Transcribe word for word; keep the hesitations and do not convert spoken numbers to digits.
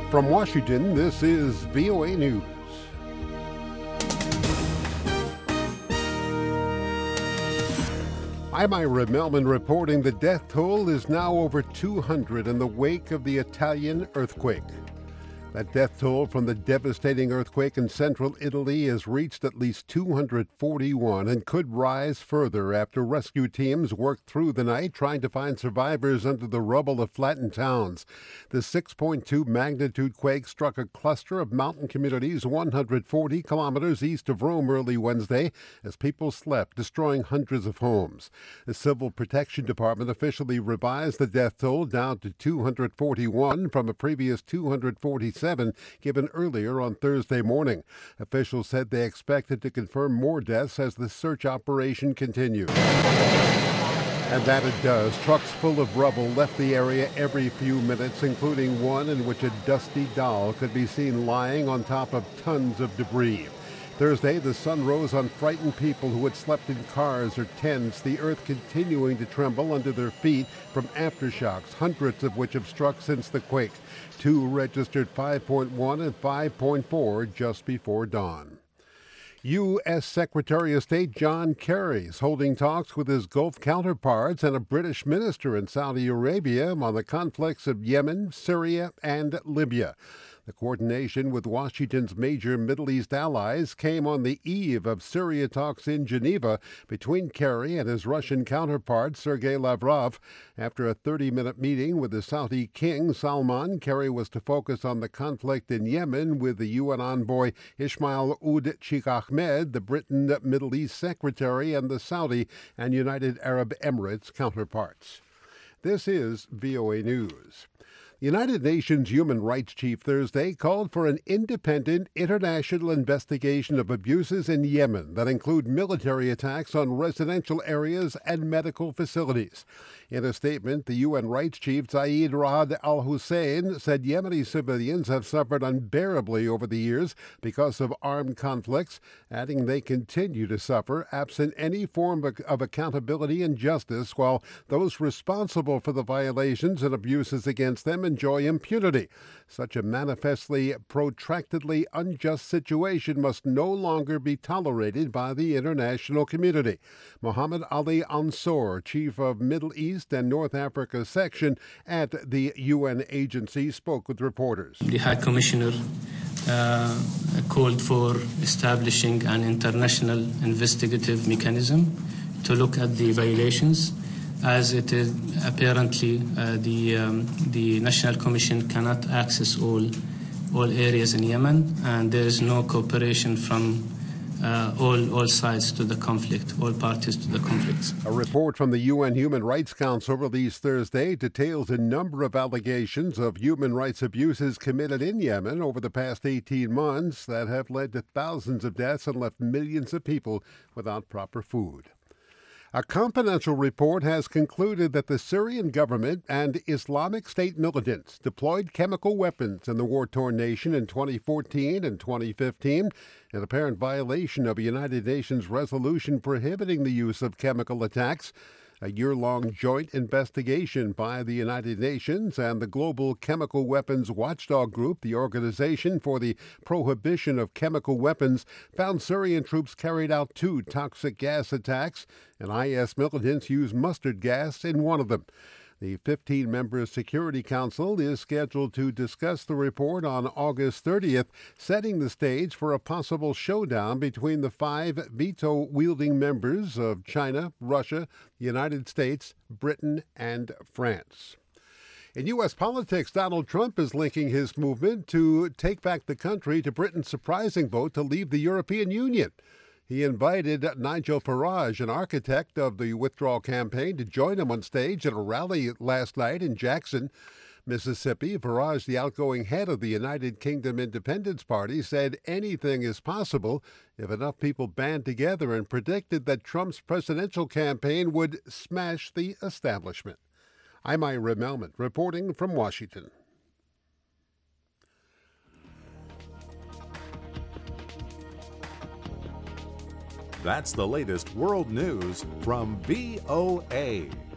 From Washington, this is V O A News. I'm Ira Melman reporting the death toll is now over two hundred in the wake of the Italian earthquake. That death toll from the devastating earthquake in central Italy has reached at least two hundred forty-one and could rise further after rescue teams worked through the night trying to find survivors under the rubble of flattened towns. The six point two magnitude quake struck a cluster of mountain communities one hundred forty kilometers east of Rome early Wednesday as people slept, destroying hundreds of homes. The Civil Protection Department officially revised the death toll down to two hundred forty-one from a previous two hundred forty-seven given earlier on Thursday morning. Officials said they expected to confirm more deaths as the search operation continued. And that it does. Trucks full of rubble left the area every few minutes, including one in which a dusty doll could be seen lying on top of tons of debris. Thursday, the sun rose on frightened people who had slept in cars or tents, the earth continuing to tremble under their feet from aftershocks, hundreds of which have struck since the quake. Two registered five point one and five point four just before dawn. U S Secretary of State John Kerry is holding talks with his Gulf counterparts and a British minister in Saudi Arabia on the conflicts of Yemen, Syria, and Libya. The coordination with Washington's major Middle East allies came on the eve of Syria talks in Geneva between Kerry and his Russian counterpart Sergei Lavrov. After a thirty-minute meeting with the Saudi king Salman, Kerry was to focus on the conflict in Yemen with the U N envoy Ismail Oud Sheikh Ahmed, the Britain Middle East secretary, and the Saudi and United Arab Emirates counterparts. This is V O A News. The United Nations Human Rights Chief Thursday called for an independent international investigation of abuses in Yemen that include military attacks on residential areas and medical facilities. In a statement, the U N Rights Chief Zeid Ra'ad Al Hussein said Yemeni civilians have suffered unbearably over the years because of armed conflicts, adding they continue to suffer absent any form of, of accountability and justice, while those responsible for the violations and abuses against them enjoy impunity. Such a manifestly, protractedly unjust situation must no longer be tolerated by the international community. Mohammed Ali Ansor, chief of Middle East and North Africa section at the U N agency, spoke with reporters. The High Commissioner uh, called for establishing an international investigative mechanism to look at the violations, as it is apparently uh, the um, the National Commission cannot access all all areas in Yemen, and there is no cooperation from uh, all all sides to the conflict, all parties to the conflict. A report from the U N Human Rights Council released Thursday details a number of allegations of human rights abuses committed in Yemen over the past eighteen months that have led to thousands of deaths and left millions of people without proper food. A confidential report has concluded that the Syrian government and Islamic State militants deployed chemical weapons in the war-torn nation in twenty fourteen and twenty fifteen, an apparent violation of a United Nations resolution prohibiting the use of chemical attacks. A year-long joint investigation by the United Nations and the Global Chemical Weapons Watchdog Group, the Organization for the Prohibition of Chemical Weapons, found Syrian troops carried out two toxic gas attacks, and I S militants used mustard gas in one of them. The fifteen-member Security Council is scheduled to discuss the report on August thirtieth, setting the stage for a possible showdown between the five veto-wielding members of China, Russia, the United States, Britain, and France. In U S politics, Donald Trump is linking his movement to take back the country to Britain's surprising vote to leave the European Union. He invited Nigel Farage, an architect of the withdrawal campaign, to join him on stage at a rally last night in Jackson, Mississippi. Farage, the outgoing head of the United Kingdom Independence Party, said anything is possible if enough people band together, and predicted that Trump's presidential campaign would smash the establishment. I'm Ira Melman, reporting from Washington. That's the latest world news from V O A.